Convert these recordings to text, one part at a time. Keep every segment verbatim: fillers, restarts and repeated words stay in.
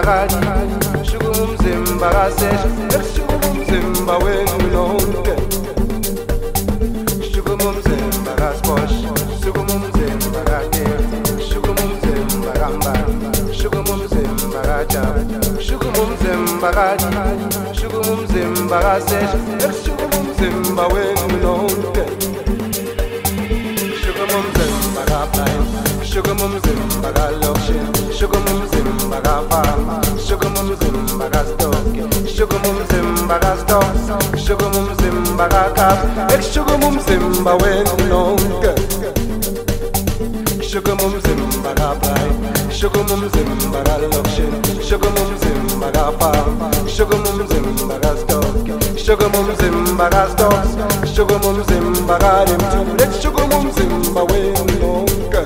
kadi Shugum umzimba kasesh Shugum umzimba wenu nonke Shugum umzimba kasposh Shugum umzimba kakir Shugum umzimba kamba Shugum umzimba kajab Shugum umzimba kadi Shugum umzimba kasesh Shugum umzimba wenu nonke Shugum umzimba kaplay Shugum umzimba kalokshin Shugum umzimba kafama Shugum umzimba kastoke Shugum umzimba kastok Shugum umzimba kakap Ek shugum umzimba wenu nonke Shugum umzimba kaplay Shugum umzimba kalokshin Shugum umzimba kafama Shugum umzimba kastoke Shugum umzimba kastok Shugum umzimba karimtu Ek shugum umzimba wenu nonke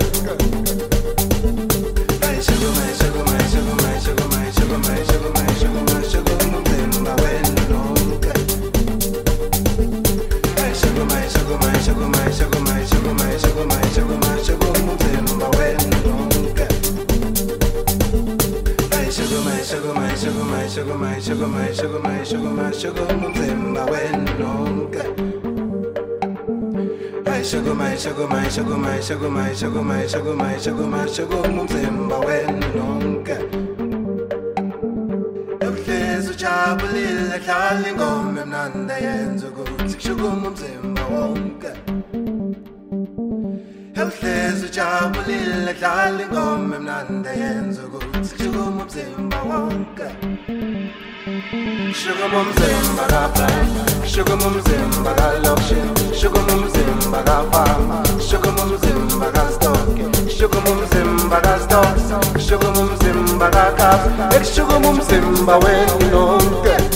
Sugar my sugar my sugar my sugar my sugar my sugar my sugar my sugar mumzimba wenonke Ebuhlezi ujabulile dlala ingoma emnandi yenza ukuthi kushuka umzimba wonke Ebuhlezi ujabulile dlala ingoma emnandi yenza ukuthi kushuka umzimba wonke Sugar mumzimba kaplay Sugar mumzimba kalokshin Sugar mumzimba kafama Sugar mumzimba kastoke Sugar mumzimba kastok Sugar mumzimba kakap Ek sugar mumzimba wenu nonke